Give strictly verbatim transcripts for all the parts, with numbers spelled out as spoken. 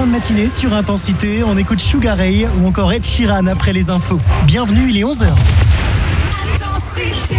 fin de matinée sur Intensité. On écoute Sugar Ray ou encore Ed Sheeran après les infos. Bienvenue, il est onze heures. Intensité.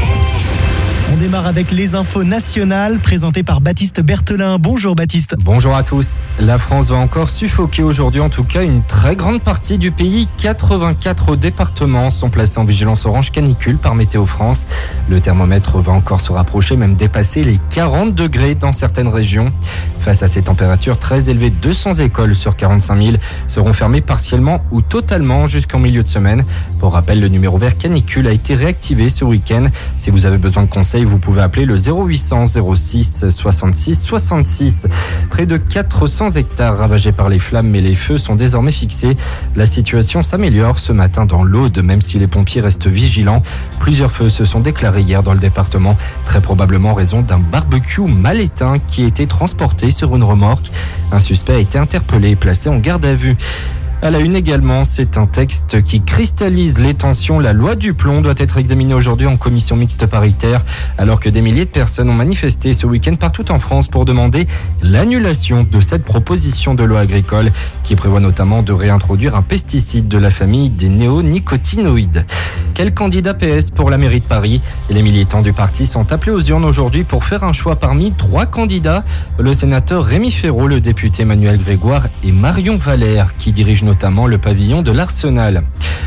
On démarre avec les infos nationales présentées par Baptiste Berthelin. Bonjour Baptiste. Bonjour à tous. La France va encore suffoquer aujourd'hui, en tout cas une très grande partie du pays. quatre-vingt-quatre départements sont placés en vigilance orange canicule par Météo France. Le thermomètre va encore se rapprocher, même dépasser les quarante degrés dans certaines régions. Face à ces températures très élevées, deux cents écoles sur quarante-cinq mille seront fermées partiellement ou totalement jusqu'en milieu de semaine. Pour rappel, le numéro vert canicule a été réactivé ce week-end. Si vous avez besoin de conseils, vous pouvez appeler le zéro huit cents zéro six soixante-six soixante-six. Près de quatre cents hectares ravagés par les flammes, mais les feux sont désormais fixés. La situation s'améliore ce matin dans l'Aude, même si les pompiers restent vigilants. Plusieurs feux se sont déclarés hier dans le département, très probablement en raison d'un barbecue mal éteint qui a été transporté sur une remorque. Un suspect a été interpellé et placé en garde à vue. À la une également, c'est un texte qui cristallise les tensions. La loi du plomb doit être examinée aujourd'hui en commission mixte paritaire, alors que des milliers de personnes ont manifesté ce week-end partout en France pour demander l'annulation de cette proposition de loi agricole qui prévoit notamment de réintroduire un pesticide de la famille des néonicotinoïdes. Quel candidat P S pour la mairie de Paris? Les militants du parti sont appelés aux urnes aujourd'hui pour faire un choix parmi trois candidats. Le sénateur Rémi Féraud, le député Emmanuel Grégoire et Marion Valère qui dirigent notamment le pavillon de l'Arsenal.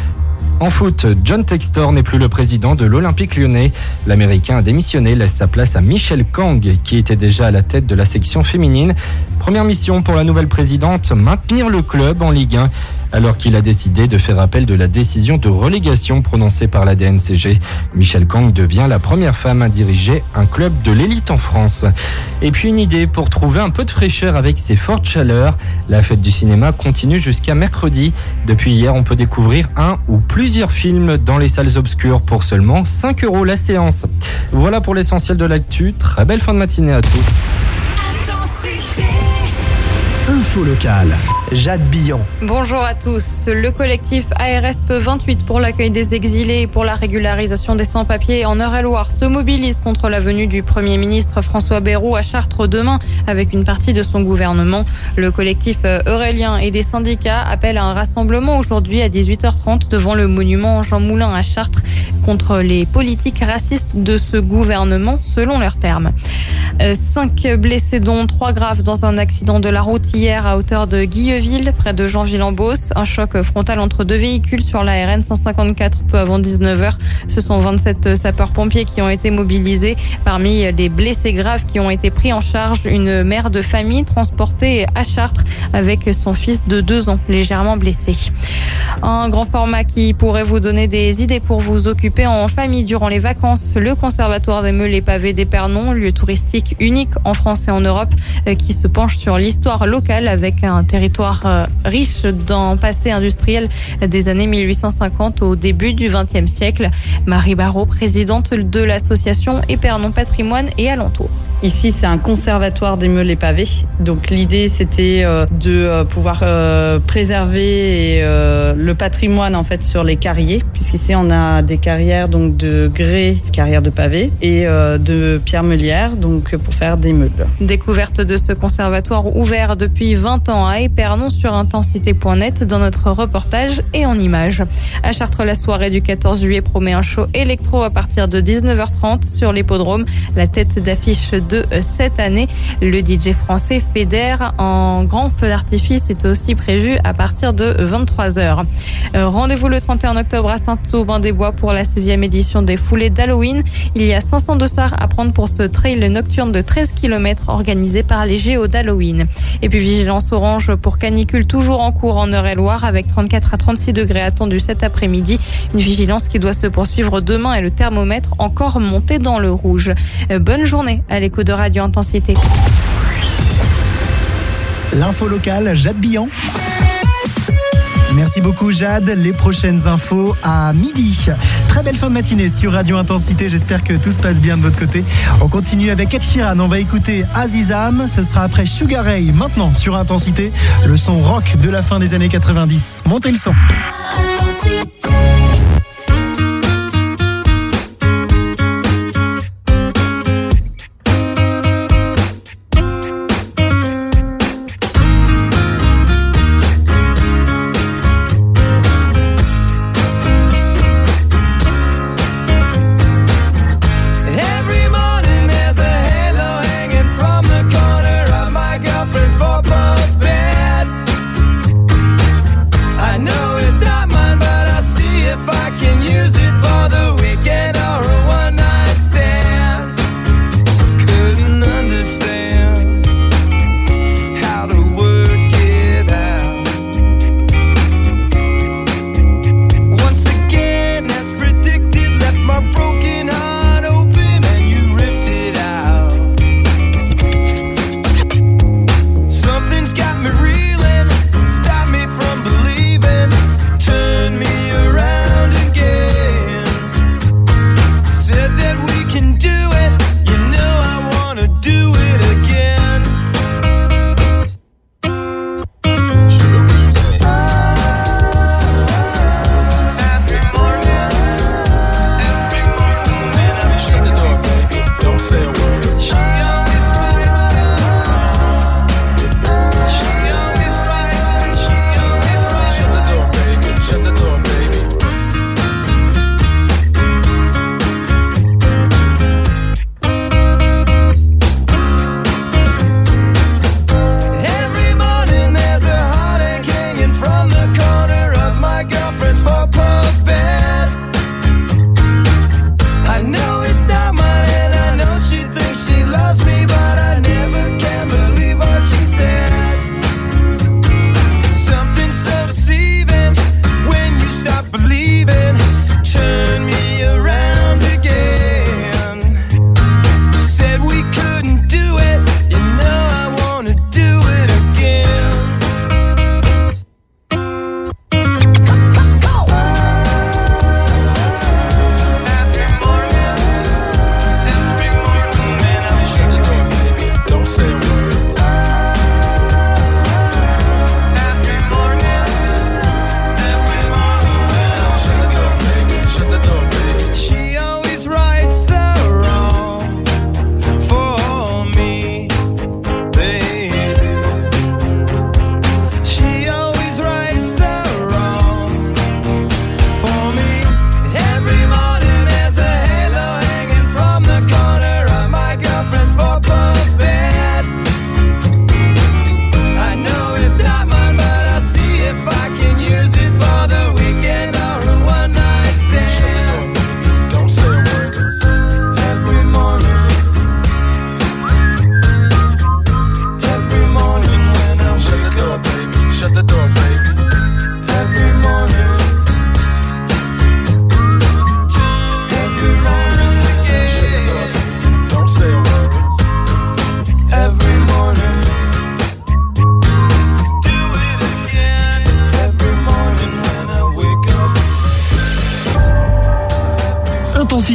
En foot, John Textor n'est plus le président de l'Olympique lyonnais. L'Américain a démissionné, laisse sa place à Michelle Kang, qui était déjà à la tête de la section féminine. Première mission pour la nouvelle présidente, maintenir le club en Ligue un, alors qu'il a décidé de faire appel de la décision de relégation prononcée par la D N C G. Michelle Kang devient la première femme à diriger un club de l'élite en France. Et puis une idée pour trouver un peu de fraîcheur avec ces fortes chaleurs. La fête du cinéma continue jusqu'à mercredi. Depuis hier, on peut découvrir un ou plusieurs films dans les salles obscures pour seulement cinq euros la séance. Voilà pour l'essentiel de l'actu. Très belle fin de matinée à tous. Info locale, Jade Billon. Bonjour à tous. Le collectif A R S P vingt-huit pour l'accueil des exilés et pour la régularisation des sans-papiers en Eure-et-Loire se mobilise contre la venue du Premier ministre François Bayrou à Chartres demain avec une partie de son gouvernement. Le collectif eurélien et des syndicats appellent à un rassemblement aujourd'hui à dix-huit heures trente devant le monument Jean Moulin à Chartres contre les politiques racistes de ce gouvernement selon leurs termes. Cinq blessés dont trois graves dans un accident de la route hier à hauteur de Guilleville, près de Jeanville-en-Beauce. Un choc frontal entre deux véhicules sur la R N cent cinquante-quatre peu avant dix-neuf heures. Ce sont vingt-sept sapeurs-pompiers qui ont été mobilisés. Parmi les blessés graves qui ont été pris en charge, une mère de famille transportée à Chartres avec son fils de deux ans, légèrement blessé. Un grand format qui pourrait vous donner des idées pour vous occuper en famille durant les vacances. Le Conservatoire des Meules et Pavés d'Épernon, lieu touristique unique en France et en Europe, qui se penche sur l'histoire locale avec un territoire riche d'un passé industriel des années mille huit cent cinquante au début du vingtième siècle. Marie Barraud, présidente de l'association Épernon Patrimoine et Alentours. Ici, c'est un conservatoire des meules et pavés. Donc l'idée, c'était de pouvoir préserver le patrimoine en fait sur les carriers, puisqu'ici on a des carrières donc de grès, carrières de pavés, et de pierre meulière, donc pour faire des meules. Découverte de ce conservatoire ouvert depuis vingt ans à Épernon sur intensité point net dans notre reportage et en images. À Chartres, la soirée du quatorze juillet promet un show électro à partir de dix-neuf heures trente sur l'hippodrome. La tête d'affiche de cette année, le D J français Feder en grand feu d'artifice est aussi prévu à partir de vingt-trois heures. Rendez-vous le trente et un octobre à Saint-Aubin-des-Bois pour la seizième édition des foulées d'Halloween. Il y a cinq cents dossards à prendre pour ce trail nocturne de treize kilomètres organisé par les Géos d'Halloween. Et puis vigilance orange pour canicule toujours en cours en Eure-et-Loire avec trente-quatre à trente-six degrés attendus cet après-midi. Une vigilance qui doit se poursuivre demain et le thermomètre encore monté dans le rouge. Bonne journée à l'écoute de Radio Intensité. L'info locale, Jade Billon. Merci beaucoup Jade. Les prochaines infos à midi. Très belle fin de matinée sur Radio Intensité. J'espère que tout se passe bien de votre côté. On continue avec Ed Sheeran. On va écouter Azizam. Ce sera après Sugar Ray. Maintenant sur Intensité, le son rock de la fin des années quatre-vingt-dix. Montez le son. Intensité.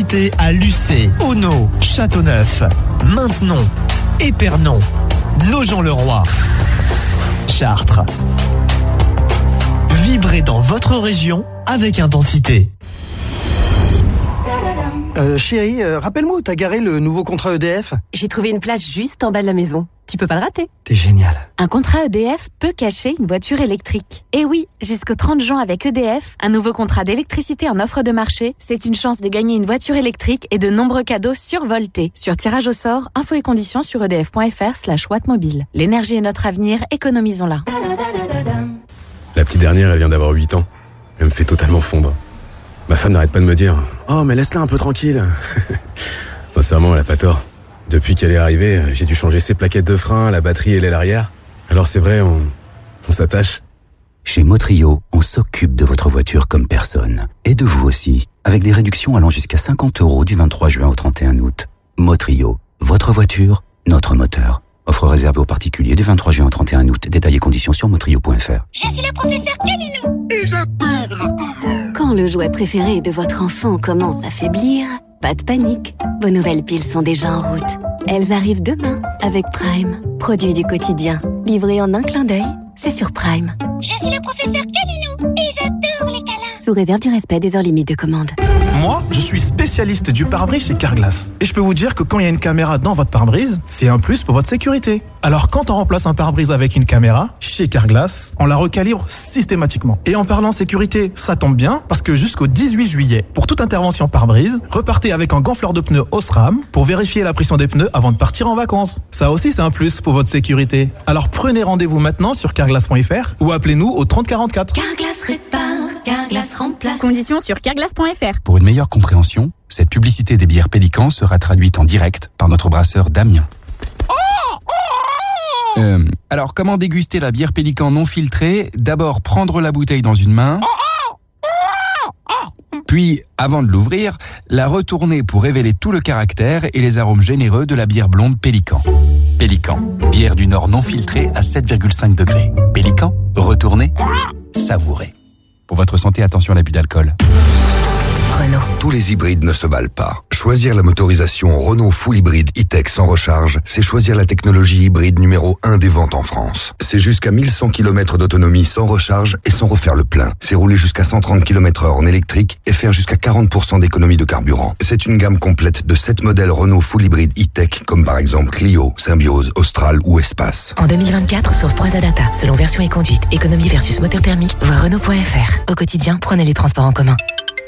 Montez à Lucé, Auneau, Châteauneuf, Maintenon, Épernon, Nogent-le-Roi, Chartres. Vibrez dans votre région avec intensité. Euh, chérie, euh, rappelle-moi où t'as garé le nouveau contrat E D F. J'ai trouvé une place juste en bas de la maison. Tu peux pas le rater. T'es génial. Un contrat E D F peut cacher une voiture électrique. Et oui, jusqu'au trente juin avec E D F, un nouveau contrat d'électricité en offre de marché, c'est une chance de gagner une voiture électrique et de nombreux cadeaux survoltés. Sur tirage au sort, infos et conditions sur edf.fr slash wattmobile. L'énergie est notre avenir, économisons-la. La petite dernière, elle vient d'avoir huit ans. Elle me fait totalement fondre. Ma femme n'arrête pas de me dire « Oh, mais laisse-la un peu tranquille !» Sincèrement, elle a pas tort. Depuis qu'elle est arrivée, j'ai dû changer ses plaquettes de frein, la batterie et l'aile arrière. Alors c'est vrai, on, on s'attache. Chez Motrio, on s'occupe de votre voiture comme personne. Et de vous aussi, avec des réductions allant jusqu'à cinquante euros du vingt-trois juin au trente et un août. Motrio, votre voiture, notre moteur. Offre réservée aux particuliers du vingt-trois juin au trente et un août. Détails et conditions sur motrio point f r. Je suis le professeur Calino et j'adore. Quand le jouet préféré de votre enfant commence à faiblir, pas de panique. Vos nouvelles piles sont déjà en route. Elles arrivent demain avec Prime. Produit du quotidien, livré en un clin d'œil, c'est sur Prime. Je suis le professeur Calino et j'adore les câlins. Sous réserve du respect des heures limites de commande. Moi, je suis spécialiste du pare-brise chez Carglass. Et je peux vous dire que quand il y a une caméra dans votre pare-brise, c'est un plus pour votre sécurité. Alors quand on remplace un pare-brise avec une caméra, chez Carglass, on la recalibre systématiquement. Et en parlant sécurité, ça tombe bien, parce que jusqu'au dix-huit juillet, pour toute intervention pare-brise, repartez avec un gonfleur de pneus Osram pour vérifier la pression des pneus avant de partir en vacances. Ça aussi, c'est un plus pour votre sécurité. Alors prenez rendez-vous maintenant sur carglass point f r ou appelez-nous au trente quarante-quatre. Carglass répare, Carglass remplace. Conditions sur carglass point f r. Pour une meilleure compréhension, cette publicité des bières Pélican sera traduite en direct par notre brasseur Damien. Euh, alors, comment déguster la bière Pélican non filtrée ? D'abord, prendre la bouteille dans une main, puis, avant de l'ouvrir, la retourner pour révéler tout le caractère et les arômes généreux de la bière blonde Pélican. Pélican, bière du Nord non filtrée à sept virgule cinq degrés. Pélican, retournez, savourez. Pour votre santé, attention à l'abus d'alcool. Renault. Tous les hybrides ne se valent pas. Choisir la motorisation Renault Full Hybride E-Tech sans recharge, c'est choisir la technologie hybride numéro un des ventes en France. C'est jusqu'à mille cent kilomètres d'autonomie sans recharge et sans refaire le plein. C'est rouler jusqu'à cent trente kilomètres heure en électrique et faire jusqu'à quarante pour cent d'économie de carburant. C'est une gamme complète de sept modèles Renault Full Hybride E-Tech, comme par exemple Clio, Symbiose, Austral ou Espace. En deux mille vingt-quatre, source trois A Data, selon version et conduite, économie versus moteur thermique, voir Renault point f r. Au quotidien, prenez les transports en commun.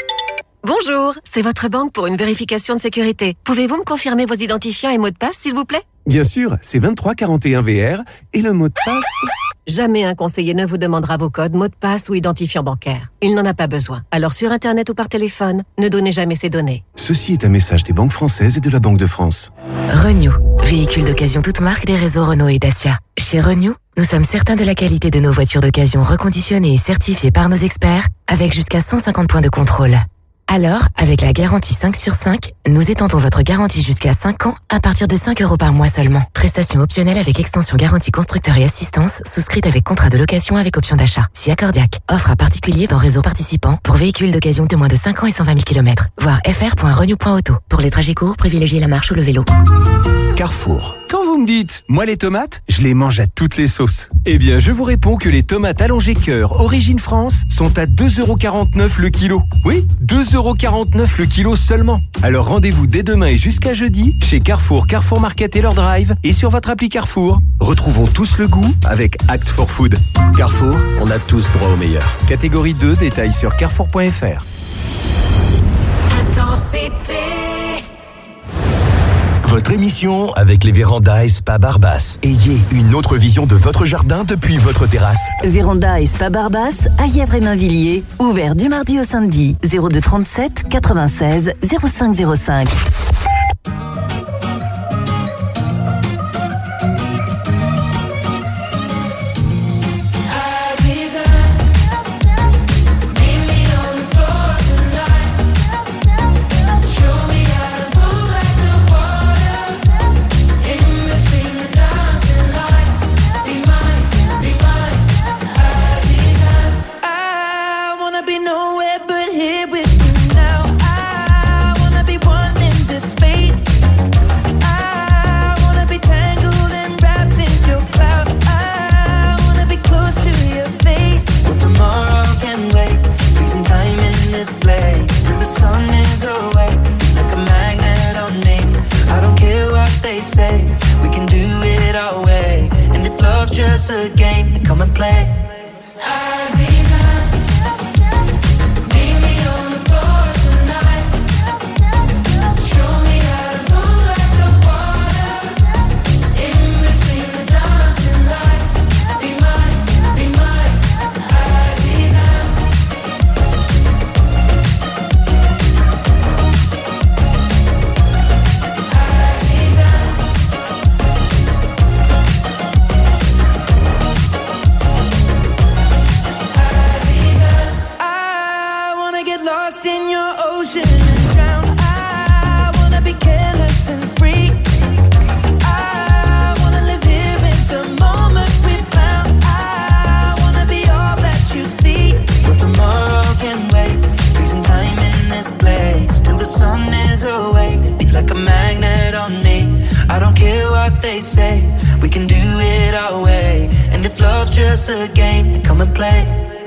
Bonjour, c'est votre banque pour une vérification de sécurité. Pouvez-vous me confirmer vos identifiants et mots de passe, s'il vous plaît ? Bien sûr, c'est vingt-trois quarante et un V R et le mot de passe... Jamais un conseiller ne vous demandera vos codes, mots de passe ou identifiant bancaire. Il n'en a pas besoin. Alors sur Internet ou par téléphone, ne donnez jamais ces données. Ceci est un message des banques françaises et de la Banque de France. Renew, véhicule d'occasion toute marque des réseaux Renault et Dacia. Chez Renew, nous sommes certains de la qualité de nos voitures d'occasion reconditionnées et certifiées par nos experts, avec jusqu'à cent cinquante points de contrôle. Alors, avec la garantie cinq sur cinq, nous étendons votre garantie jusqu'à cinq ans à partir de cinq euros par mois seulement. Prestation optionnelle avec extension garantie constructeur et assistance, souscrite avec contrat de location avec option d'achat. Si accordiaque. Offre à particulier dans réseau participant pour véhicules d'occasion de moins de cinq ans et cent vingt mille kilomètres. Voir f r point renew point auto. Pour les trajets courts, privilégiez la marche ou le vélo. Carrefour. Quand vous me dites, moi les tomates, je les mange à toutes les sauces. Eh bien, je vous réponds que les tomates allongées cœur Origine France sont à deux euros quarante-neuf le kilo. Oui, deux euros quarante-neuf le kilo seulement. Alors rendez-vous dès demain et jusqu'à jeudi chez Carrefour, Carrefour Market et leur drive et sur votre appli Carrefour. Retrouvons tous le goût avec Act for Food. Carrefour, on a tous droit au meilleur. Catégorie deux, détails sur carrefour point f r. Intensité. Votre émission avec les vérandas et Spa Barbas. Ayez une autre vision de votre jardin depuis votre terrasse. Véranda et Spa Barbas à Yèvre et Mainvilliers. Ouvert du mardi au samedi. zéro deux trente-sept quatre-vingt-seize zéro cinq zéro cinq. Be nowhere but here with you now. I wanna be one. just a game, then come and play. Just a game, then come and play.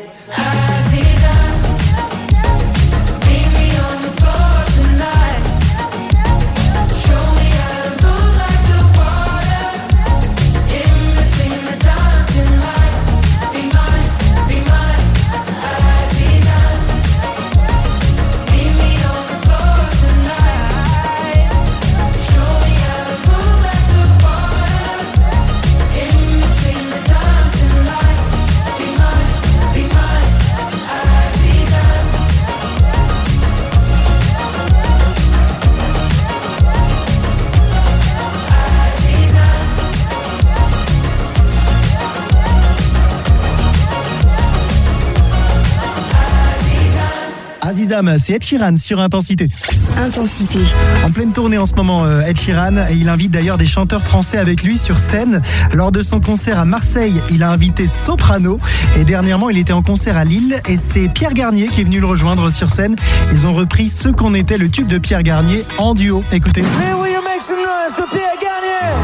Azizam, c'est Ed Sheeran sur Intensité. Intensité. En pleine tournée en ce moment, Ed Sheeran, et il invite d'ailleurs des chanteurs français avec lui sur scène. Lors de son concert à Marseille, il a invité Soprano, et dernièrement il était en concert à Lille, et c'est Pierre Garnier qui est venu le rejoindre sur scène. Ils ont repris Ce qu'on était, le tube de Pierre Garnier, en duo. Écoutez. Mais will you make some noise for Pierre Garnier?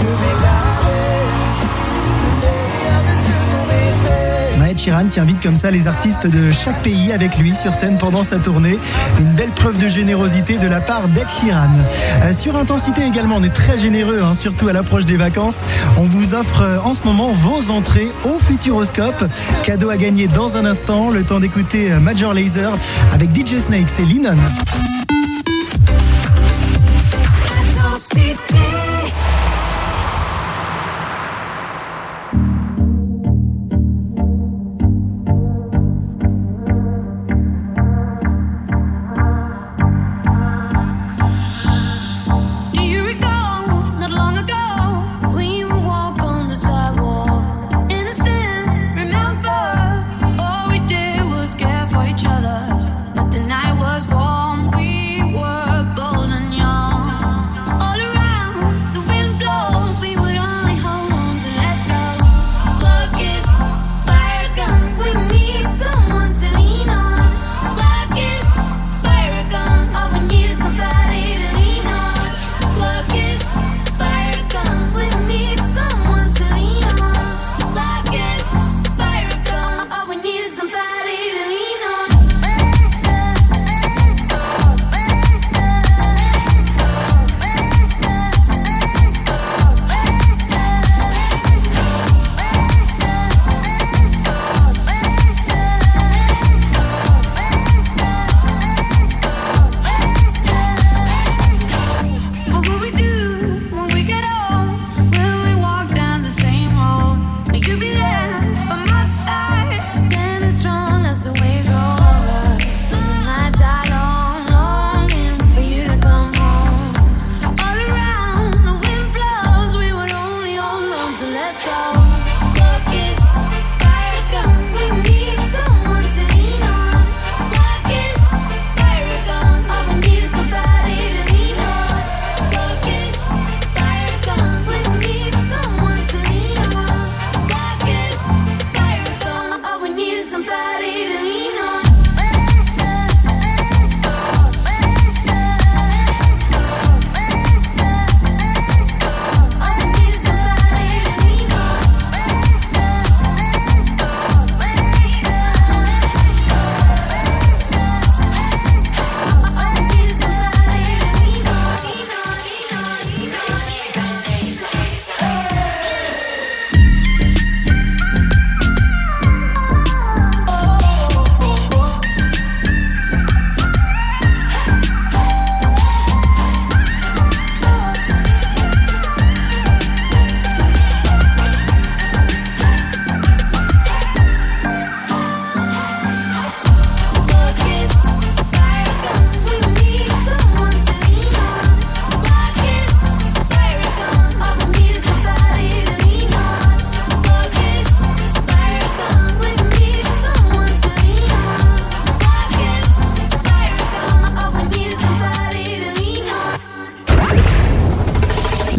Ed Sheeran qui invite comme ça les artistes de chaque pays avec lui sur scène pendant sa tournée. Une belle preuve de générosité de la part d'Ed Sheeran. Euh, sur Intensité également, on est très généreux, hein, surtout à l'approche des vacances. On vous offre euh, en ce moment vos entrées au Futuroscope. Cadeau à gagner dans un instant. Le temps d'écouter euh, Major Lazer avec D J Snake et Lennon. For each other, but the night was warm. We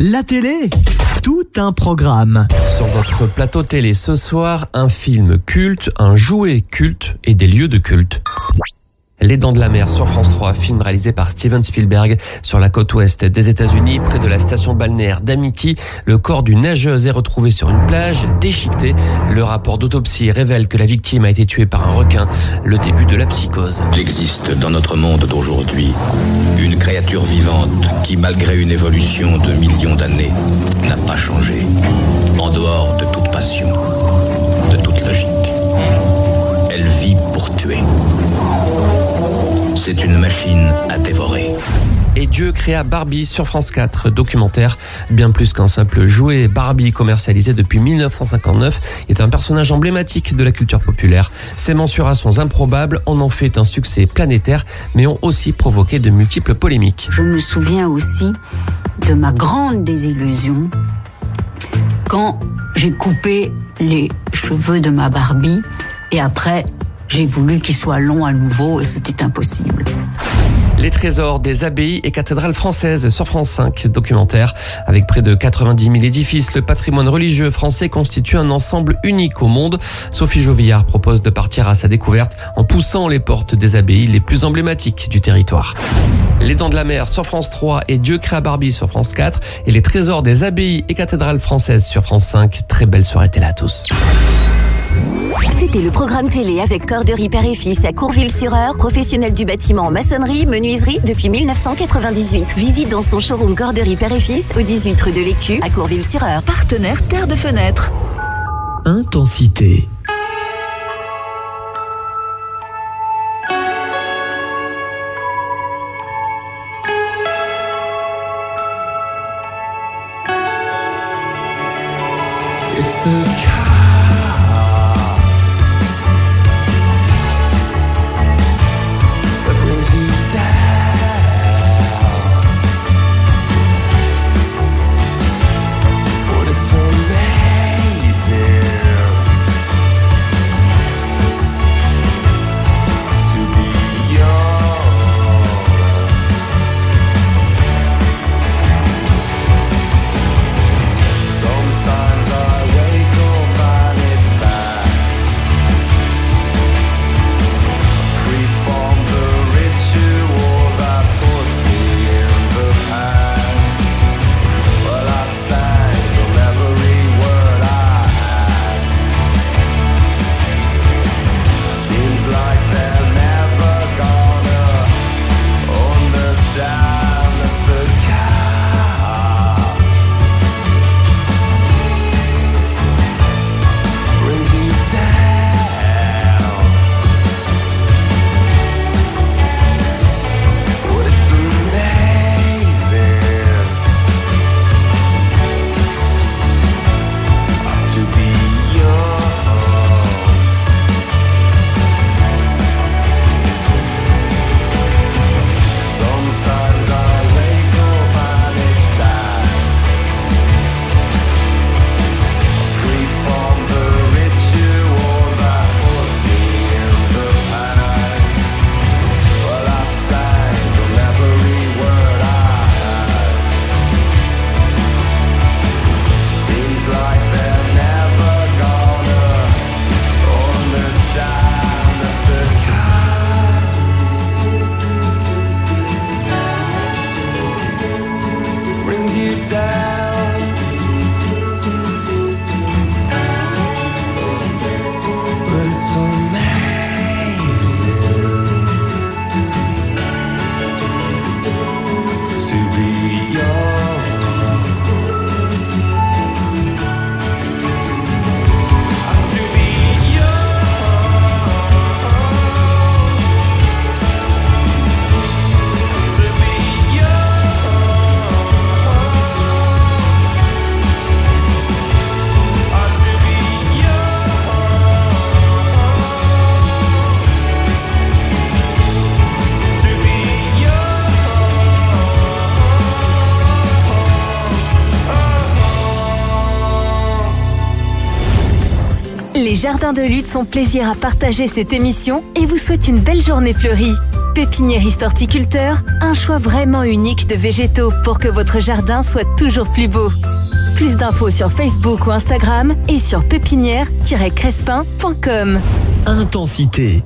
La télé, tout un programme. Sur votre plateau télé ce soir, un film culte, un jouet culte et des lieux de culte. Les Dents de la Mer sur France trois, film réalisé par Steven Spielberg sur la côte ouest des États-Unis, près de la station balnéaire d'Amity. Le corps d'une nageuse est retrouvé sur une plage, déchiqueté. Le rapport d'autopsie révèle que la victime a été tuée par un requin. Le début de la psychose. Il existe dans notre monde d'aujourd'hui une créature vivante qui, malgré une évolution de millions d'années, n'a pas changé. En dehors de toute passion, de toute logique. Elle vit pour tuer. C'est une machine à dévorer. Et Dieu créa Barbie sur France quatre, documentaire bien plus qu'un simple jouet. Barbie, commercialisé depuis mille neuf cent cinquante-neuf, est un personnage emblématique de la culture populaire. Ses mensurations improbables en ont fait un succès planétaire, mais ont aussi provoqué de multiples polémiques. Je me souviens aussi de ma grande désillusion quand j'ai coupé les cheveux de ma Barbie et après j'ai voulu qu'ils soient longs à nouveau et c'était impossible. Les trésors des abbayes et cathédrales françaises sur France cinq, documentaire. Avec près de quatre-vingt-dix mille édifices, le patrimoine religieux français constitue un ensemble unique au monde. Sophie Jovillard propose de partir à sa découverte en poussant les portes des abbayes les plus emblématiques du territoire. Les Dents de la Mer sur France trois et Dieu créa Barbie sur France quatre et les trésors des abbayes et cathédrales françaises sur France cinq. Très belle soirée télé à tous. C'était le programme télé avec Corderie Père et Fils à Courville-sur-Eure, professionnel du bâtiment en maçonnerie, menuiserie depuis mille neuf cent quatre-vingt-dix-huit. Visite dans son showroom Corderie Père et Fils au dix-huit rue de l'Écu à Courville-sur-Eure. Partenaire Terre de Fenêtre. Intensité. It's the Les Jardins de Lutte sont plaisir à partager cette émission et vous souhaitent une belle journée fleurie. Pépiniériste horticulteur, un choix vraiment unique de végétaux pour que votre jardin soit toujours plus beau. Plus d'infos sur Facebook ou Instagram et sur pépinière tiret crespin point com. Intensité.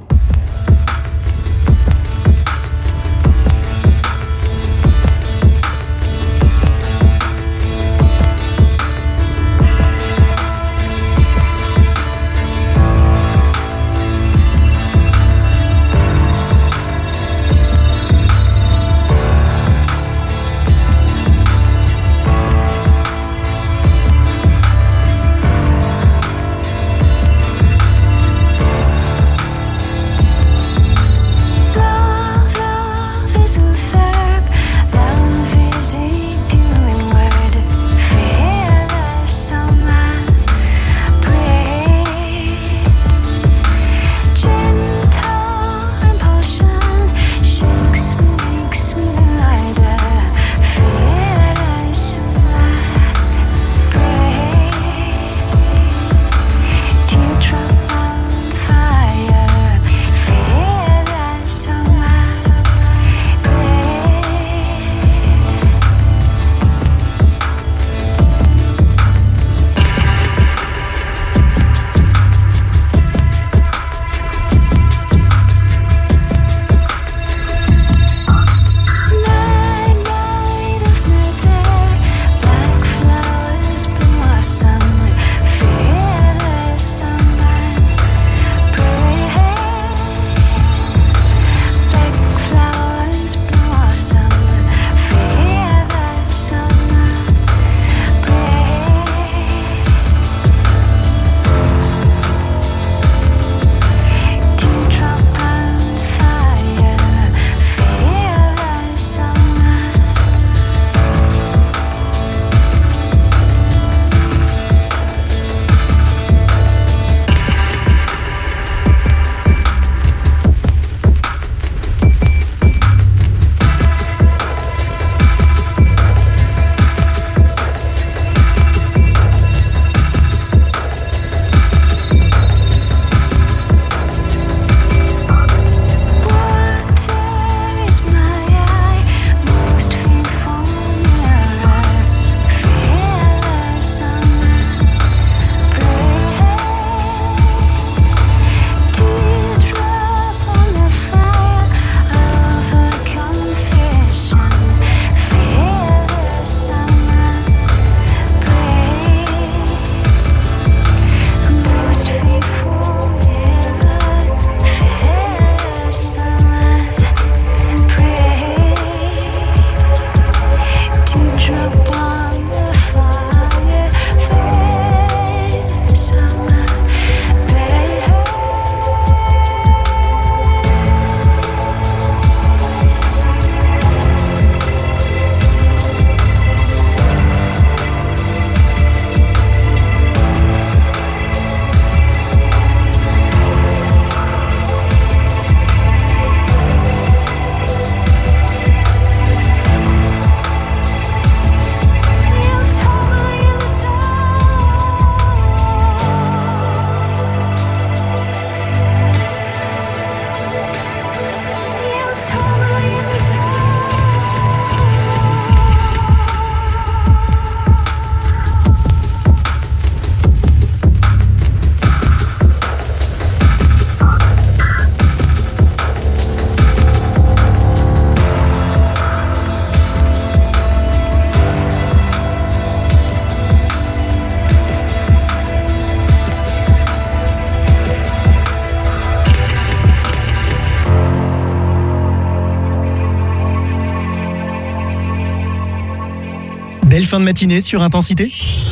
Belle fin de matinée sur Intensité.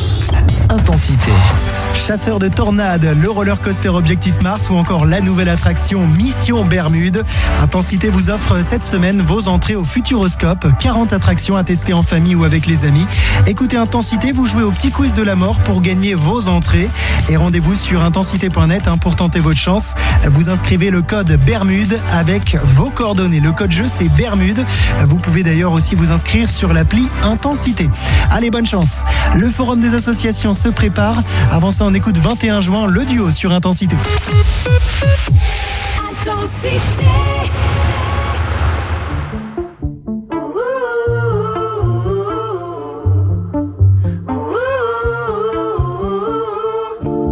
Intensité. Chasseur de tornades, le roller coaster Objectif Mars ou encore la nouvelle attraction Mission Bermude. Intensité vous offre cette semaine vos entrées au Futuroscope. quarante attractions à tester en famille ou avec les amis. Écoutez Intensité, vous jouez au petit quiz de la mort pour gagner vos entrées. Et rendez-vous sur intensité point net pour tenter votre chance. Vous inscrivez le code Bermude avec vos coordonnées. Le code jeu c'est Bermude. Vous pouvez d'ailleurs aussi vous inscrire sur l'appli Intensité. Allez, bonne chance. Le forum des associations se prépare. Avant ça, on écoute vingt et un juin, le duo sur Intensité. Intensité.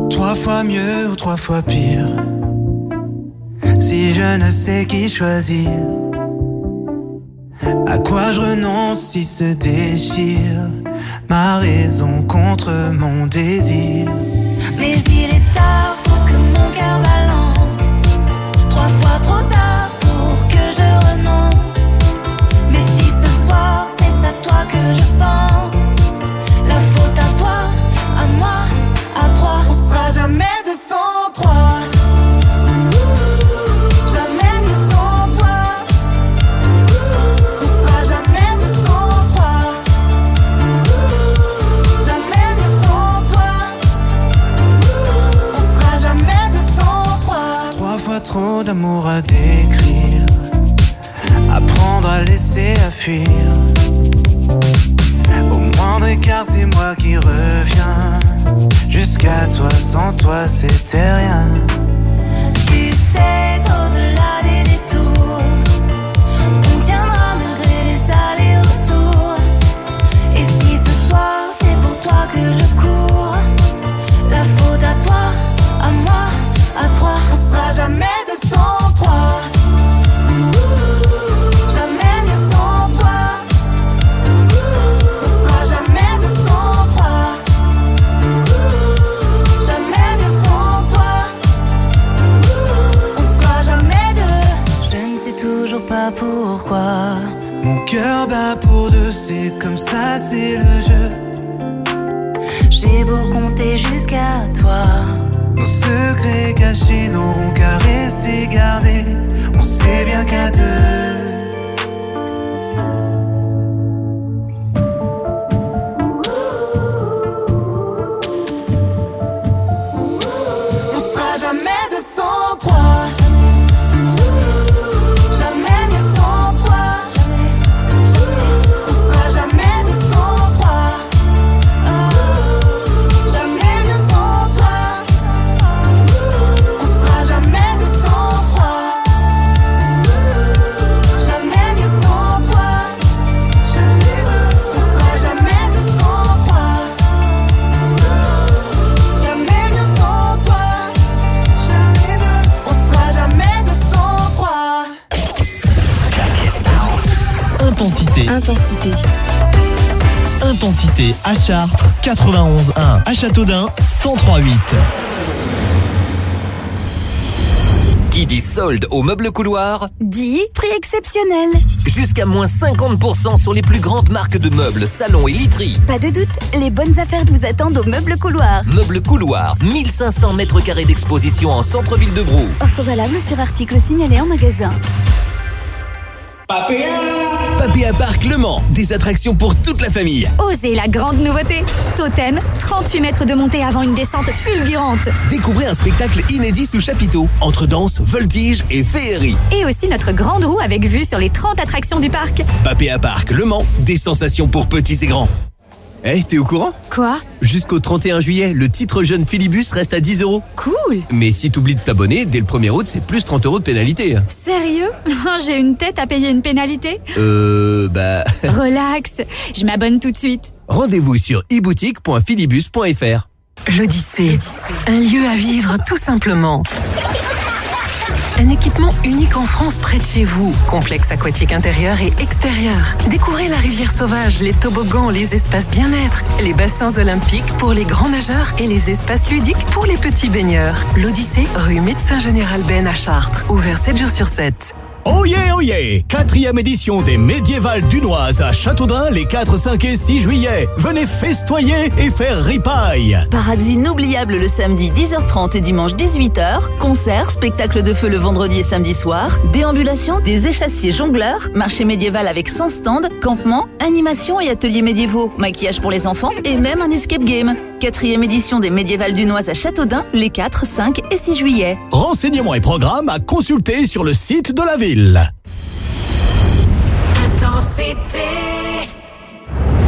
Trois fois mieux ou trois fois pire. Si je ne sais qui choisir, à quoi je renonce si se déchire ma raison contre mon désir. Mais il est tard pour que mon cœur balance, trois fois trop tard pour que je renonce. Mais si ce soir c'est à toi que je pense, la faute à toi, à moi, à trois. On sera jamais deux sans trois. Trop d'amour à décrire, apprendre à laisser, à fuir. Au moindre écart, c'est moi qui reviens. Jusqu'à toi, sans toi, c'était rien. Tu sais qu'au-delà des détours, on tiendra malgré les allers-retours. Et si ce soir, c'est pour toi que je cours, la faute à toi, à moi, à trois. On sera jamais deux sans trois. Jamais mieux sans toi. On sera jamais deux sans trois. Jamais mieux sans toi. On sera jamais deux. Je ne sais toujours pas pourquoi mon cœur bat pour deux, c'est comme ça, c'est le jeu. J'ai beau compter jusqu'à toi, nos secrets cachés n'auront qu'à rester gardés. On sait bien qu'à deux. On sera jamais deux sans trois. Jamais mieux sans toi. On sera jamais deux sans trois. Jamais mieux sans toi. On sera jamais deux sans trois. Jamais mieux sans toi. On sera jamais deux sans trois. Jamais mieux sans toi. On sera jamais deux sans trois. Intensité. Intensité. Intensité à Chartres, quatre-vingt-onze un. À Châteaudun, cent trois virgule huit. Qui dit solde au meuble couloir dit prix exceptionnel. Jusqu'à moins cinquante pour cent sur les plus grandes marques de meubles, salons et literies. Pas de doute, les bonnes affaires vous attendent au meuble couloir. Meuble couloir, mille cinq cents mètres carrés d'exposition en centre-ville de Brou. Offre valable sur article signalé en magasin. Papéa Park Le Mans, des attractions pour toute la famille. Osez la grande nouveauté. Totem, trente-huit mètres de montée avant une descente fulgurante. Découvrez un spectacle inédit sous chapiteau, entre danse, voltige et féerie. Et aussi notre grande roue avec vue sur les trente attractions du parc. Papéa Park Le Mans, des sensations pour petits et grands. Eh, hey, t'es au courant? Quoi? Jusqu'au trente et un juillet, le titre jeune Philibus reste à dix euros. Cool. Mais si t'oublies de t'abonner, dès le premier août, c'est plus trente euros de pénalité. Sérieux? J'ai une tête à payer une pénalité? Euh, bah... Relax, je m'abonne tout de suite. Rendez-vous sur e boutique point philibus point f r. L'Odyssée, un lieu à vivre tout simplement. Un équipement unique en France près de chez vous. Complexe aquatique intérieur et extérieur. Découvrez la rivière sauvage, les toboggans, les espaces bien-être, les bassins olympiques pour les grands nageurs et les espaces ludiques pour les petits baigneurs. L'Odyssée, rue Médecin Général Ben à Chartres. Ouvert sept jours sur sept. Oh yeah, oh yeah! Quatrième édition des Médiévales Dunoises à Châteaudun les quatre, cinq et six juillet. Venez festoyer et faire ripaille. Parades inoubliables le samedi dix heures trente et dimanche dix-huit heures. Concerts, spectacles de feu le vendredi et samedi soir. Déambulation, des échassiers jongleurs. Marché médiéval avec cent stands. Campement, animation et ateliers médiévaux. Maquillage pour les enfants et même un escape game. Quatrième édition des Médiévales Dunoises à Châteaudun les quatre, cinq et six juillet. Renseignements et programmes à consulter sur le site de la ville. Intensité.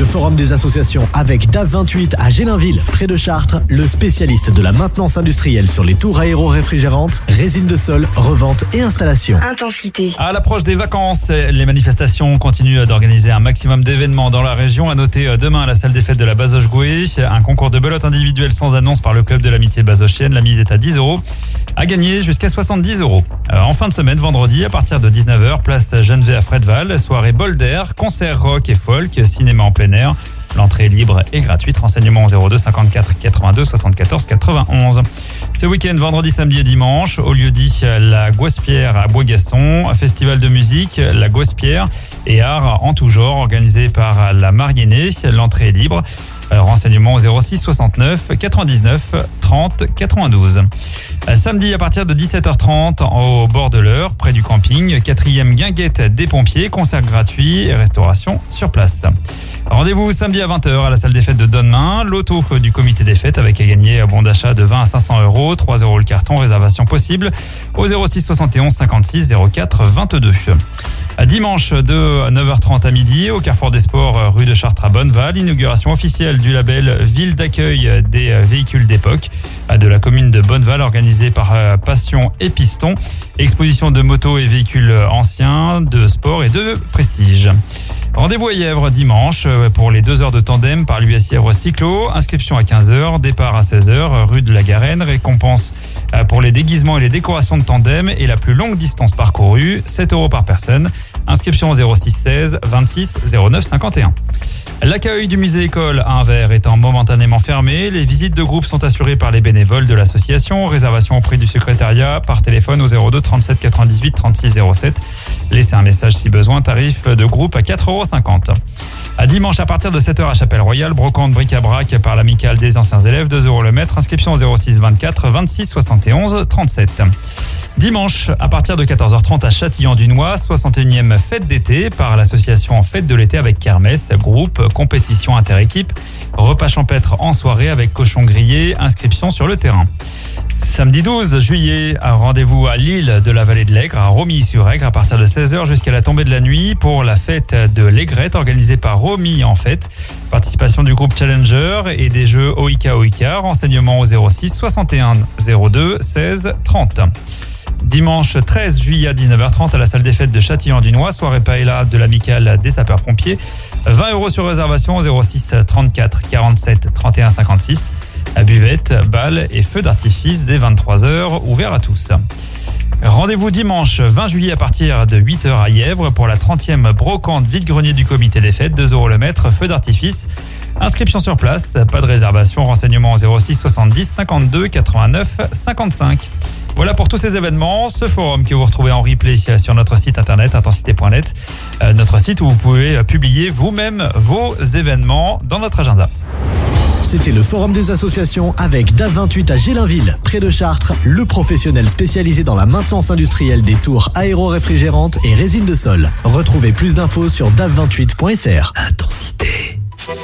le forum des associations avec D A V vingt-huit à Gélinville, près de Chartres, le spécialiste de la maintenance industrielle sur les tours aéro-réfrigérantes, résine de sol, revente et installation. Intensité. À l'approche des vacances, les manifestations continuent d'organiser un maximum d'événements dans la région. À noter demain à la salle des fêtes de la Bazoche-Goué, un concours de belote individuelle sans annonce par le club de l'amitié bazochienne. La mise est à dix euros. À gagner jusqu'à soixante-dix euros. En fin de semaine, vendredi, à partir de dix-neuf heures, place Geneviève à Fredval, soirée bol d'air, concert rock et folk, cinéma en plein air. L'entrée est libre et gratuite. Renseignements zéro deux cinquante-quatre quatre-vingt-deux soixante-quatorze quatre-vingt-onze. Ce week-end, vendredi, samedi et dimanche, au lieu dit la Gouaspierre à Boisgasson, festival de musique, la Gouaspierre et art en tout genre, organisé par la Mariennée. L'entrée est libre. Renseignements zéro six soixante-neuf quatre-vingt-dix-neuf trente quatre-vingt-douze. Samedi à partir de dix-sept heures trente au bord de l'Eure, près du camping, quatrième guinguette des pompiers, concert gratuit et restauration sur place. Rendez-vous samedi à vingt heures à la salle des fêtes de Donnemain. Loto du comité des fêtes avec à gagner bon d'achat de vingt à cinq cents euros, trois euros le carton, réservation possible au zéro six soixante et onze cinquante-six zéro quatre vingt-deux. Dimanche de neuf heures trente à midi au Carrefour des Sports rue de Chartres à Bonneval, inauguration officielle du label Ville d'accueil des véhicules d'époque de la commune de Bonneval organisée par Passion et Piston. Exposition de motos et véhicules anciens, de sport et de prestige. Rendez-vous à Yèvre dimanche pour les deux heures de tandem par l'U S Yèvre Cyclo. Inscription à quinze heures, départ à seize heures, rue de la Garenne. Récompense pour les déguisements et les décorations de tandem et la plus longue distance parcourue, sept euros par personne. Inscription au zéro six seize vingt-six zéro neuf cinquante et un. L'accueil du musée école à Anvers étant momentanément fermé, les visites de groupe sont assurées par les bénévoles de l'association. Réservation auprès du secrétariat par téléphone au zéro deux trente-sept quatre-vingt-dix-huit trente-six zéro sept. Laissez un message si besoin. Tarif de groupe à quatre euros cinquante. À dimanche à partir de sept heures à Chapelle-Royale, brocante bric-à-brac par l'amicale des anciens élèves, deux euros le mètre. Inscription au zéro six vingt-quatre vingt-six soixante et onze trente-sept. Dimanche, à partir de quatorze heures trente à Châtillon-du-Nois, soixante et unième fête d'été par l'association Fête de l'été avec kermesse, groupe, compétition inter-équipe, repas champêtre en soirée avec cochon grillé, inscription sur le terrain. Samedi douze juillet, un rendez-vous à l'île de la Vallée de l'Aigre, à Romilly-sur-Aigre, à partir de seize heures jusqu'à la tombée de la nuit pour la fête de l'Aigrette organisée par Romilly en fête. Participation du groupe Challenger et des jeux Oika Oika. Renseignements au zéro six soixante et un zéro deux seize trente. Dimanche treize juillet à dix-neuf heures trente à la salle des fêtes de Châtillon-du-Nois, soirée paella de l'amicale des sapeurs-pompiers. vingt euros sur réservation au zéro six trente-quatre quarante-sept trente et un cinquante-six. À buvette, bal et feux d'artifice dès vingt-trois heures, ouvert à tous. Rendez-vous dimanche vingt juillet à partir de huit heures à Yèvre pour la trentième brocante vide-grenier du comité des fêtes, deux euros le mètre, feux d'artifice. Inscription sur place, pas de réservation, renseignements au zéro six soixante-dix cinquante-deux quatre-vingt-neuf cinquante-cinq. Voilà pour tous ces événements, ce forum que vous retrouvez en replay sur notre site internet intensité point net, euh, notre site où vous pouvez publier vous-même vos événements dans notre agenda. C'était le forum des associations avec D A V vingt-huit à Gélinville, près de Chartres, le professionnel spécialisé dans la maintenance industrielle des tours aéro-réfrigérantes et résine de sol. Retrouvez plus d'infos sur D A V vingt-huit point F R. Intensité.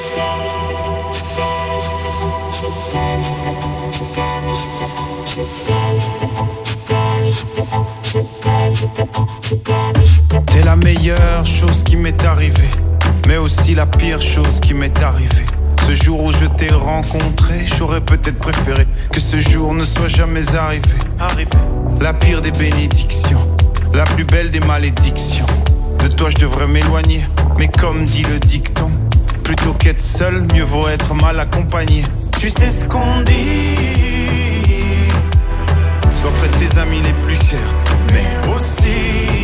T'es la meilleure chose qui m'est arrivée, mais aussi la pire chose qui m'est arrivée. Ce jour où je t'ai rencontré, j'aurais peut-être préféré que ce jour ne soit jamais arrivé. Arrivé. La pire des bénédictions, la plus belle des malédictions. De toi je devrais m'éloigner, mais comme dit le dicton, plutôt qu'être seul, mieux vaut être mal accompagné. Tu sais ce qu'on dit, sois près de tes amis les plus chers, mais aussi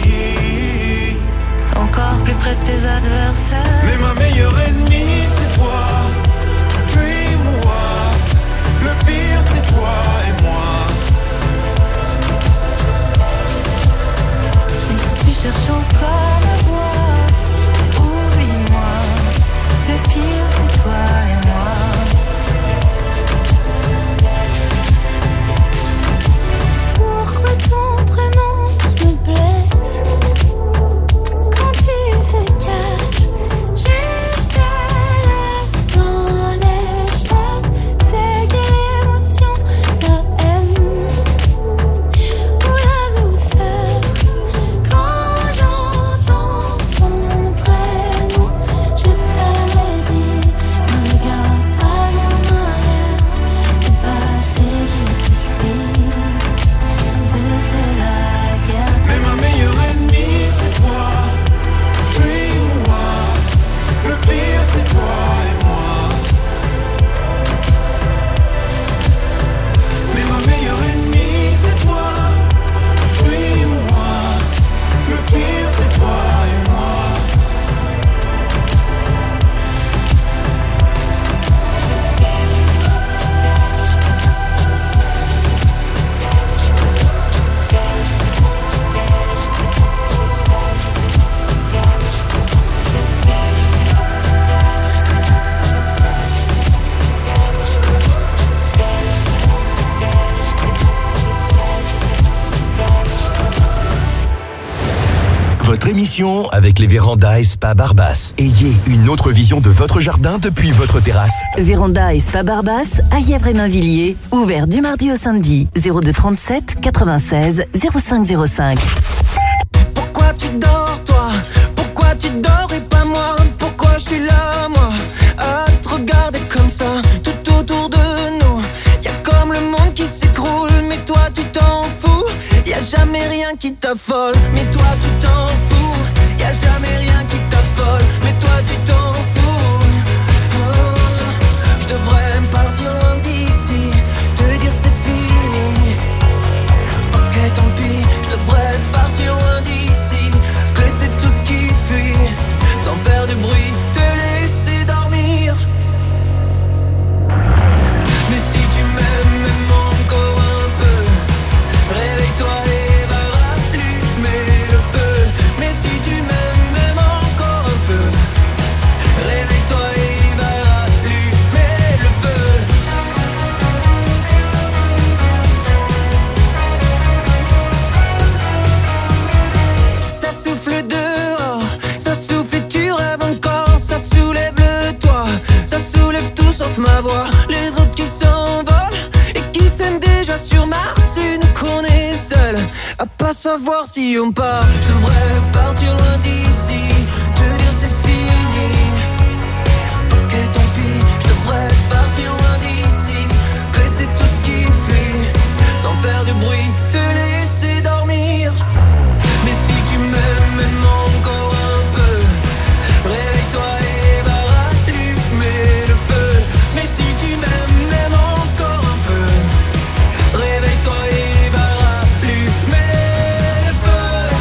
encore plus près de tes adversaires. Mais ma meilleure ennemie c'est toi, puis moi. Le pire c'est toi et moi. Et si tu cherches encore ma voix, oublie-moi. Le pire c'est toi et moi. Votre émission avec les vérandas et spa Barbas. Ayez une autre vision de votre jardin depuis votre terrasse. Véranda et Spa Barbas à Yèvres et Mainvilliers. Ouvert du mardi au samedi. zéro deux trente-sept quatre-vingt-seize zéro cinq zéro cinq. Pourquoi tu dors toi? Pourquoi tu dors et pas moi? Pourquoi je suis là moi à te regarder comme ça tout autour de nous? Y'a comme le monde qui s'écroule, mais toi tu t'en fous. Y'a jamais rien qui t'affole, mais toi tu t'en fous. Y'a jamais rien qui t'affole, mais toi tu t'en fous. Oh, je devrais partir loin d'ici, te dire c'est fini. Ok tant pis, je devrais partir loin d'ici, laisser tout ce qui fuit, sans faire du bruit, te laisser dormir. Mais si tu m'aimes, même encore un peu, réveille-toi et va rallumer le feu. Mais si tu m'aimes, même encore un peu, réveille-toi et va rallumer le feu. Ça souffle dehors, ça souffle et tu rêves encore. Ça soulève le toit, ça soulève tout sauf ma voix. Les autres qui s'envolent et qui s'aiment déjà sur Mars. Et nous qu'on est seuls à pas savoir si on part. Je devrais partir loin d'ici, te dire c'est fini. Ok tant pis, je devrais partir loin d'ici, laisser tout ce qui fuit, sans faire du bruit, te laisser dormir. Mais si tu m'aimes, même encore un peu, réveille-toi et va rallumer le feu. Mais si tu m'aimes, même encore un peu, réveille-toi et va rallumer le feu.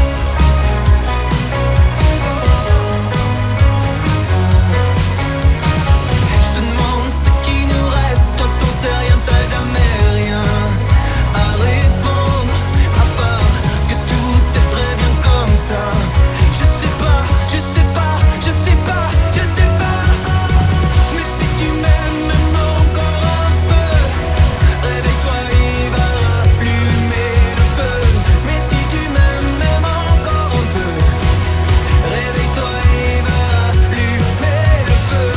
Je te demande ce qui nous reste, toi t'en sais rien, t'as jamais rien à répondre, à part que tout est très bien comme ça. Je sais pas, je sais pas, je sais pas, je sais pas. Mais si tu m'aimes même encore un peu, réveille-toi et va rallumer le feu. Mais si tu m'aimes même encore un peu, réveille-toi et va rallumer le feu.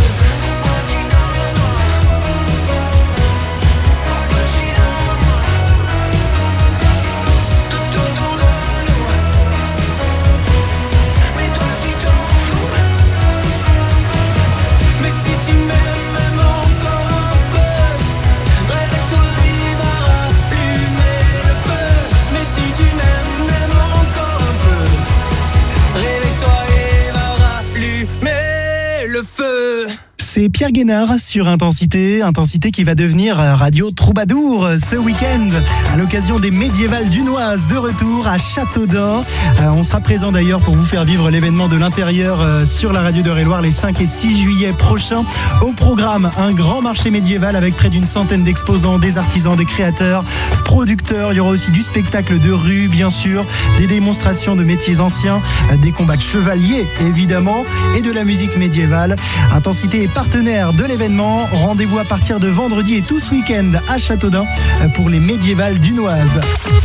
Mais si tu m'aimes même encore un peu, réveille-toi et va rallumer le feu. Mais si tu m'aimes même encore un peu, réveille-toi et va rallumer le feu. C'est Pierre Guénard sur Intensité, Intensité qui va devenir Radio Troubadour ce week-end à l'occasion des Médiévales dunoises de retour à Châteaudun. Euh, on sera présent d'ailleurs pour vous faire vivre l'événement de l'intérieur euh, sur la radio d'Eure-et-Loire les cinq et six juillet prochains. Au programme, un grand marché médiéval avec près d'une centaine d'exposants, des artisans, des créateurs, producteurs. Il y aura aussi du spectacle de rue, bien sûr, des démonstrations de métiers anciens, euh, des combats de chevaliers évidemment et de la musique médiévale. Intensité est partenaire de l'événement. Rendez-vous à partir de vendredi et tout ce week-end à Châteaudun pour les Médiévales dunoises.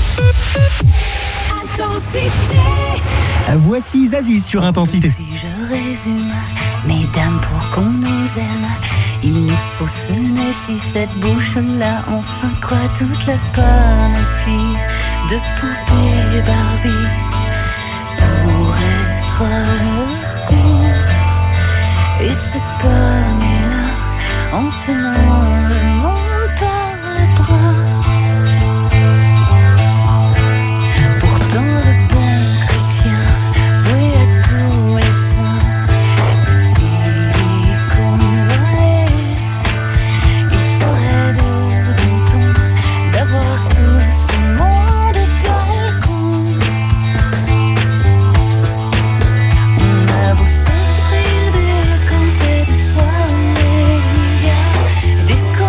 Intensité. Voici Zazie sur Intensité. Si je résume, mesdames, pour qu'on nous aime, il nous faut se si cette bouche-là, enfin quoi, toute la panoplie de poupées Barbie pour être leur goût. Et se pogner là en tenant le monde par les bras. Pourtant le bon chrétien voué à tous les saints de Silicon Valley, il serait de bon ton d'avoir tout ce monde au balcon. On a beau s'offrir des conseils de soir, mais il y a des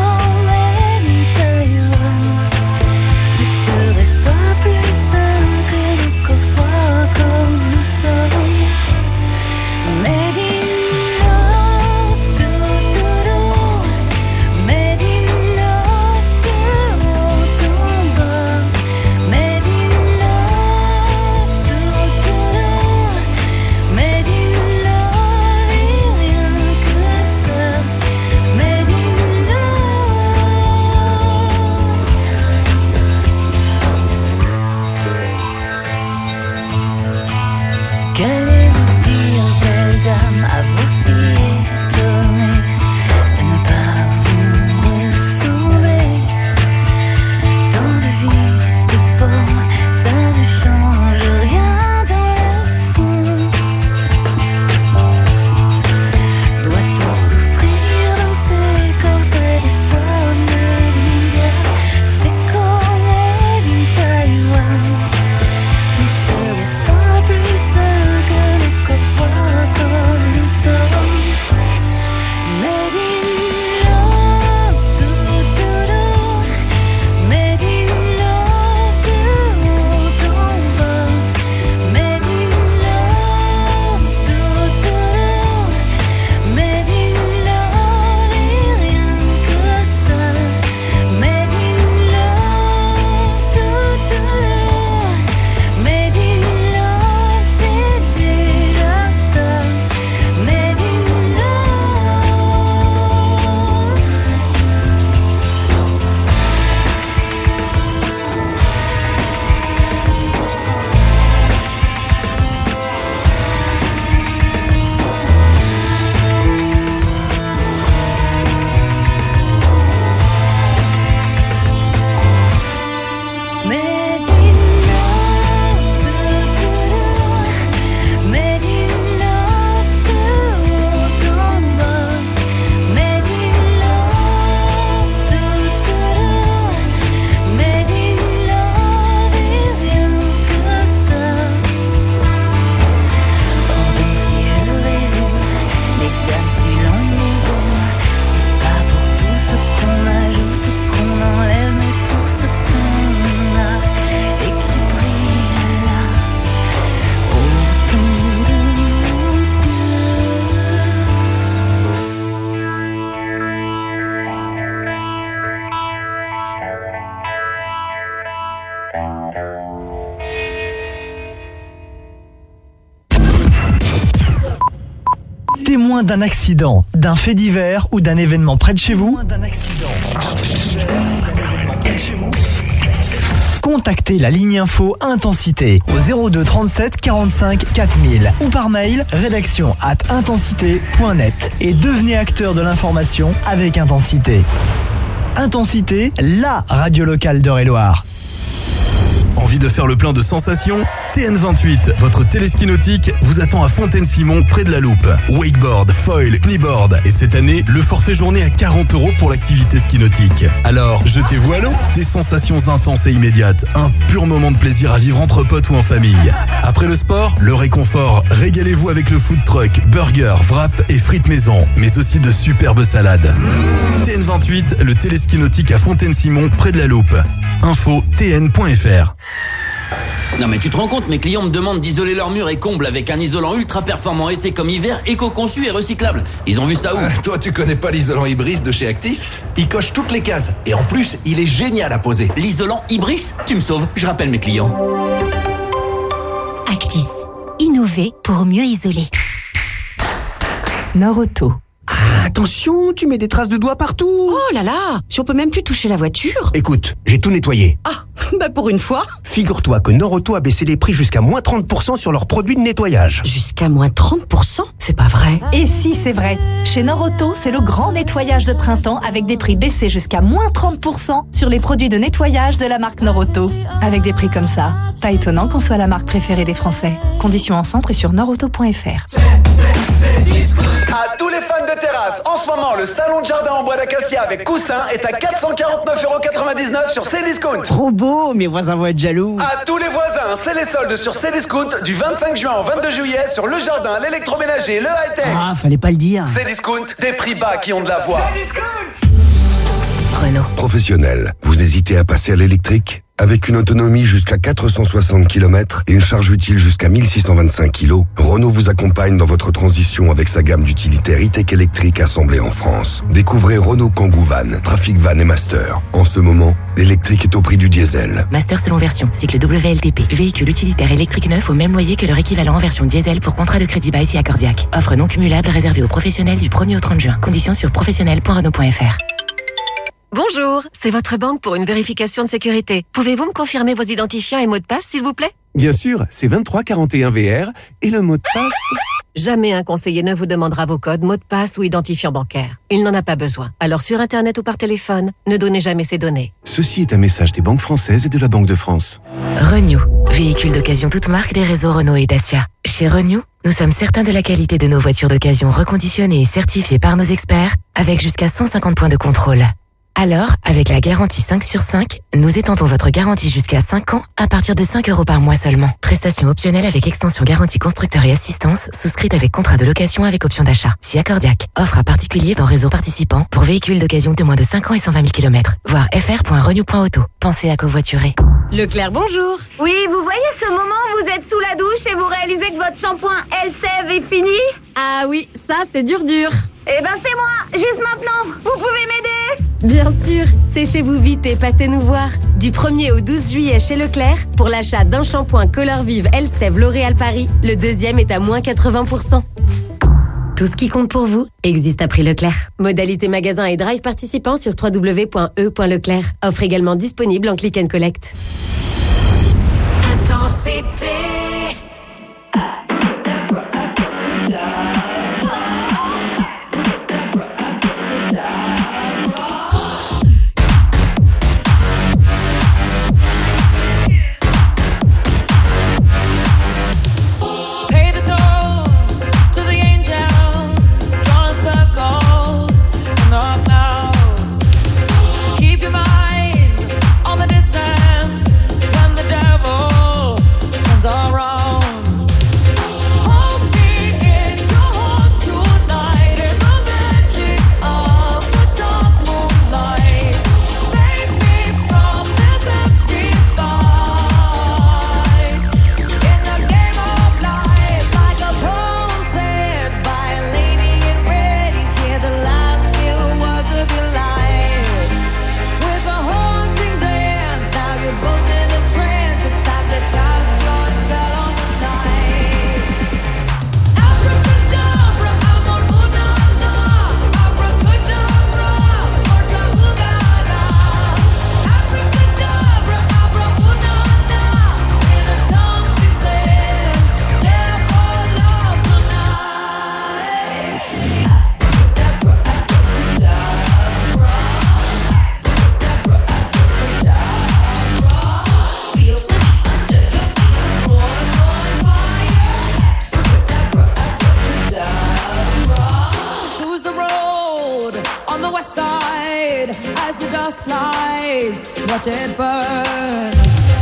Témoin d'un accident, d'un fait divers ou d'un événement près de chez vous? Contactez la ligne info Intensité au zéro deux trente-sept quarante-cinq quatre mille ou par mail rédaction arobase intensité point net et devenez acteur de l'information avec Intensité. Intensité, la radio locale d'Eure-et-Loire. Envie de faire le plein de sensations? T N vingt-huit, votre téléski nautique, vous attend à Fontaine-Simon, près de la Loupe. Wakeboard, foil, kneeboard. Et cette année, le forfait journée à quarante euros pour l'activité ski nautique. Alors, jetez-vous à l'eau. Des sensations intenses et immédiates. Un pur moment de plaisir à vivre entre potes ou en famille. Après le sport, le réconfort. Régalez-vous avec le food truck, burger, wrap et frites maison. Mais aussi de superbes salades. T N vingt-huit, le téléski nautique à Fontaine-Simon, près de la Loupe. Info T N point F R. Non mais tu te rends compte, mes clients me demandent d'isoler leurs murs et combles avec un isolant ultra performant été comme hiver, éco-conçu et recyclable. Ils ont vu ça où? euh, Toi tu connais pas l'isolant Ibris de chez Actis? Il coche toutes les cases et en plus il est génial à poser. L'isolant Ibris? Tu me sauves, je rappelle mes clients. Actis, innover pour mieux isoler. Norauto. Ah, attention, tu mets des traces de doigts partout. Oh là là, si on peut même plus toucher la voiture. Écoute, j'ai tout nettoyé. Ah, bah pour une fois. Figure-toi que Norauto a baissé les prix jusqu'à moins trente pour cent sur leurs produits de nettoyage. Jusqu'à moins trente pour cent? C'est pas vrai. Et si, c'est vrai. Chez Norauto, c'est le grand nettoyage de printemps avec des prix baissés jusqu'à moins trente pour cent sur les produits de nettoyage de la marque Norauto. Avec des prix comme ça, pas étonnant qu'on soit la marque préférée des Français. Conditions en centre et sur norauto point F R. À tous les fans de terrasse, en ce moment, le salon de jardin en bois d'acacia avec coussin est à quatre cent quarante-neuf euros quatre-vingt-dix-neuf sur Cdiscount. Trop beau, mes voisins vont être jaloux. À tous les voisins, c'est les soldes sur Cdiscount du vingt-cinq juin au vingt-deux juillet sur le jardin, l'électroménager, le high-tech. Ah, fallait pas le dire. Cdiscount, des prix bas qui ont de la voix. Renault. Professionnel, vous hésitez à passer à l'électrique? Avec une autonomie jusqu'à quatre cent soixante kilomètres et une charge utile jusqu'à mille six cent vingt-cinq kilos, Renault vous accompagne dans votre transition avec sa gamme d'utilitaires e-tech électriques assemblés en France. Découvrez Renault Kangoo Van, Trafic Van et Master. En ce moment, l'électrique est au prix du diesel. Master selon version, cycle W L T P. Véhicule utilitaire électrique neuf au même loyer que leur équivalent en version diesel pour contrat de crédit bail si accordiaque. Offre non cumulable réservée aux professionnels du premier au trente juin. Conditions sur professionnel point renault point F R. Bonjour, c'est votre banque pour une vérification de sécurité. Pouvez-vous me confirmer vos identifiants et mots de passe, s'il vous plaît? Bien sûr, c'est vingt-trois quarante et un V R et le mot de passe... Jamais un conseiller ne vous demandera vos codes, mots de passe ou identifiant bancaire. Il n'en a pas besoin. Alors sur Internet ou par téléphone, ne donnez jamais ces données. Ceci est un message des banques françaises et de la Banque de France. Renew, véhicule d'occasion toute marque des réseaux Renault et Dacia. Chez Renew, nous sommes certains de la qualité de nos voitures d'occasion reconditionnées et certifiées par nos experts, avec jusqu'à cent cinquante points de contrôle. Alors, avec la garantie cinq sur cinq, nous étendons votre garantie jusqu'à cinq ans à partir de cinq euros par mois seulement. Prestation optionnelle avec extension garantie constructeur et assistance, souscrite avec contrat de location avec option d'achat. Si accordiaque. Offre à particulier dans réseau participant pour véhicules d'occasion de moins de cinq ans et cent vingt mille kilomètres. Voir f r point renew point auto. Pensez à covoiturer. Leclerc, bonjour. Oui, vous voyez ce moment où vous êtes sous la douche et vous réalisez que votre shampoing Elseve est fini? Ah oui, ça c'est dur dur. Eh ben c'est moi, juste maintenant. Vous pouvez m'aider? Bien sûr, séchez-vous vite et passez nous voir. Du premier au douze juillet chez Leclerc, pour l'achat d'un shampoing Color Vive Elseve L'Oréal Paris, le deuxième est à moins quatre-vingts pour cent. Tout ce qui compte pour vous existe à prix Leclerc. Modalité magasin et drive participant sur w w w point e point leclerc. Offre également disponible en click and collect. Intensité. All right. watch it burn.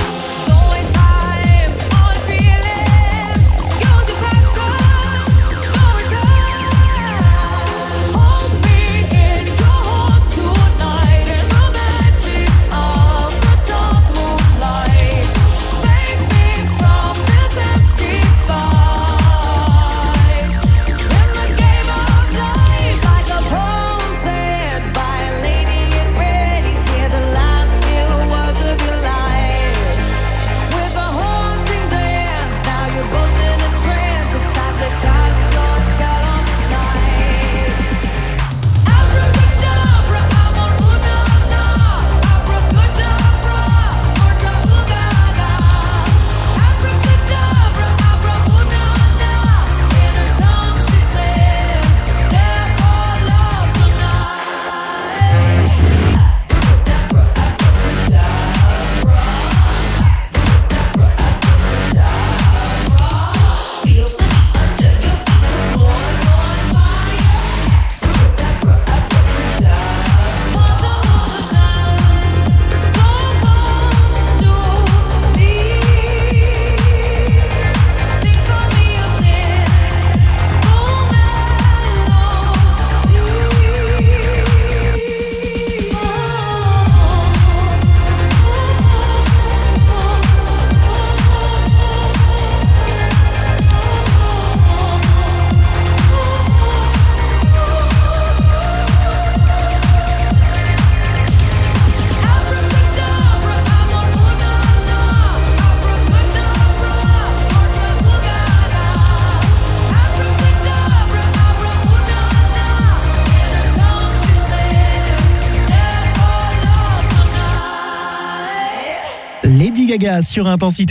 Lady Gaga sur Intensité.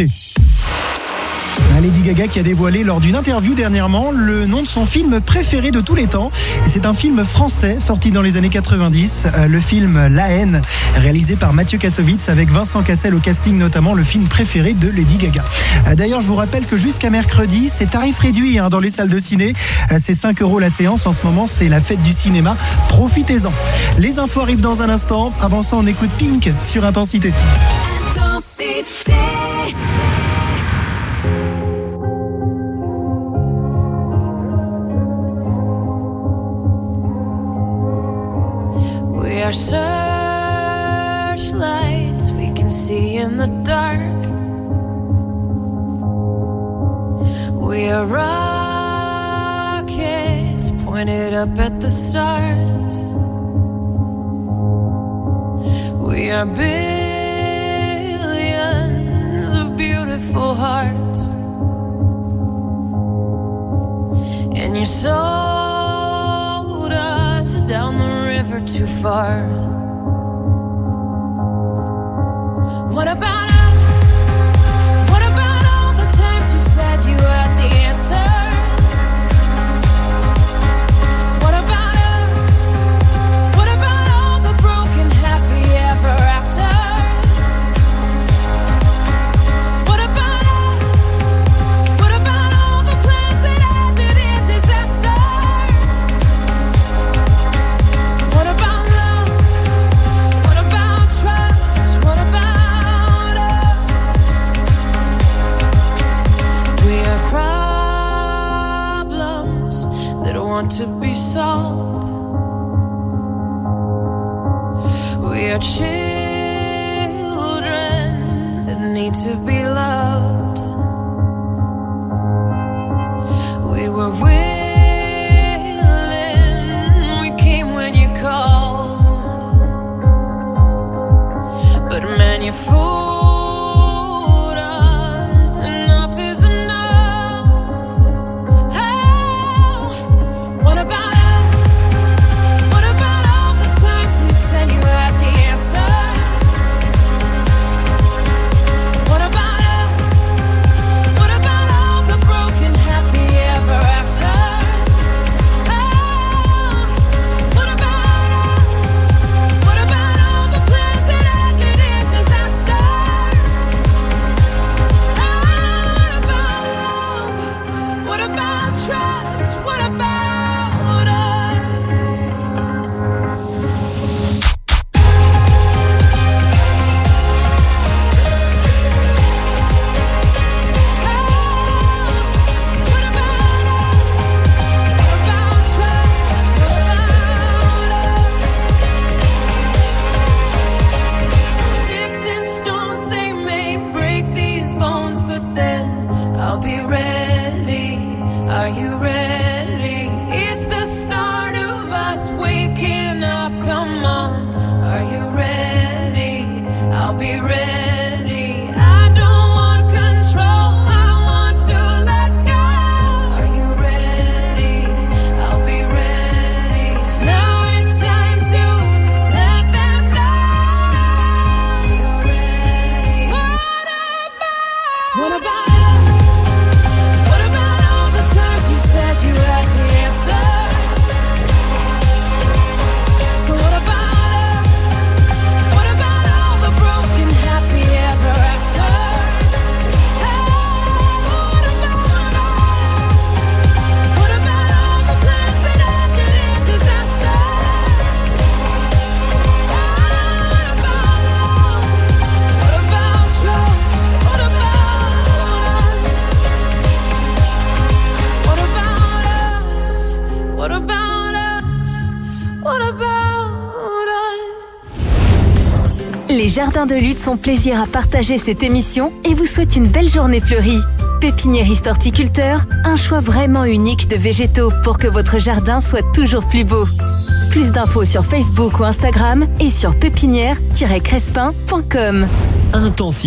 Lady Gaga qui a dévoilé lors d'une interview dernièrement le nom de son film préféré de tous les temps. C'est un film français sorti dans les années quatre-vingt-dix, le film La Haine, réalisé par Mathieu Kassovitz avec Vincent Cassel au casting notamment, le film préféré de Lady Gaga. D'ailleurs, je vous rappelle que jusqu'à mercredi, c'est tarif réduit hein, dans les salles de ciné. C'est cinq euros la séance. En ce moment, c'est la fête du cinéma. Profitez-en. Les infos arrivent dans un instant. Avant ça, on écoute Pink sur Intensité. Intensité. We are searchlights we can see in the dark. We are rockets pointed up at the stars. We are billions of beautiful hearts. And you sold us down the river too far. What about us? What about all the times you said you had the answers? What about us? What about all the broken happy ever afters? What about us? What about all the plans that ended in disaster? What about love? What about trust? What about us? We are problems that want to be solved. We are children that need to be loved. We were willing, we came when you called. But man, you fooled us. Enough is enough. Oh, what about us? What about all the times you said you had the answers? What about us? What about all the broken happy ever afters? Oh, what about us? What about all the plans that ended in disaster? about us? What about all the times you said you had the answer? So what about us? What about all the broken happy ever after? What about all the plans that ended in disaster? What about love? What about trust? What about us? What about us? What about us? What about us? Les Jardins de Lutte sont plaisir à partager cette émission et vous souhaitent une belle journée fleurie. Pépiniériste horticulteur, un choix vraiment unique de végétaux pour que votre jardin soit toujours plus beau. Plus d'infos sur Facebook ou Instagram et sur pépinière tiret crespin point com. Intensi-